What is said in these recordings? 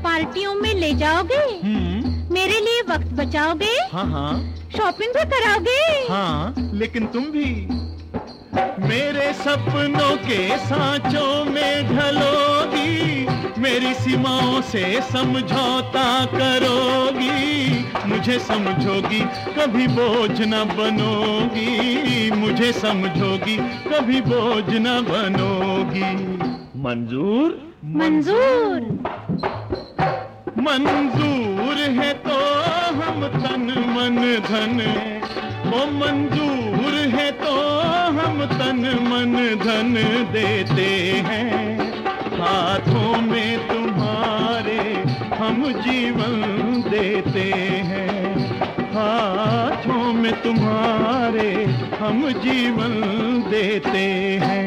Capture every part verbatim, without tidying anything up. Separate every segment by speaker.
Speaker 1: पार्टियों में ले जाओगे? मेरे लिए वक्त बचाओगे?
Speaker 2: हाँ हाँ।
Speaker 1: शॉपिंग भी कराओगे?
Speaker 2: हाँ, लेकिन तुम भी मेरे सपनों के सांचों में ढलोगी, मेरी सीमाओं से समझौता करोगी, मुझे समझोगी कभी बोझ न बनोगी, मुझे समझोगी कभी बोझ न बनोगी। मंजूर?
Speaker 1: मंजूर।
Speaker 2: मंजूर है तो हम तन मन धन, वो मंजूर है तो हम तन मन धन देते हैं, हाथों में तुम्हारे हम जीवन देते हैं, हाथों में तुम्हारे हम जीवन देते हैं।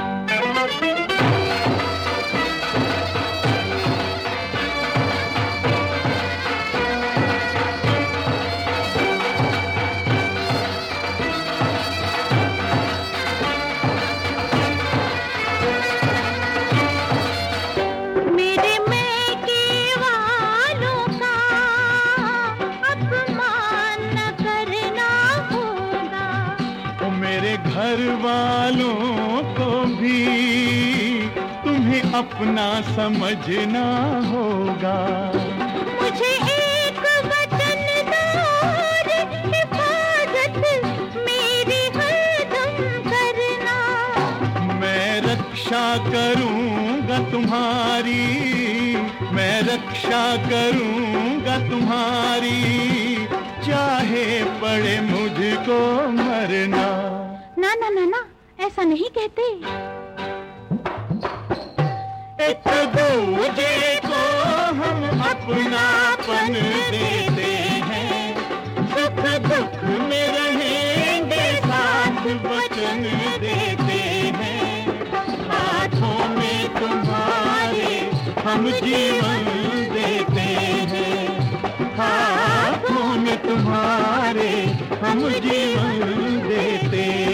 Speaker 2: घर वालों को भी तुम्हें अपना समझना होगा,
Speaker 1: मुझे एक वचन दो और हिफाजत मेरी हरदम करना,
Speaker 2: मैं रक्षा करूंगा तुम्हारी, मैं रक्षा करूंगा तुम्हारी, चाहे पड़े मुझको मरना।
Speaker 1: ना ना ना ना, ऐसा नहीं कहते।
Speaker 2: एक दूजे को हम अपनापन देते हैं, सुख दुख में रहेंगे साथ वचन देते हैं, हाथों में तुम्हारे हम जीवन देते हैं, हाथों में तुम्हारे हम जीवन देते हैं।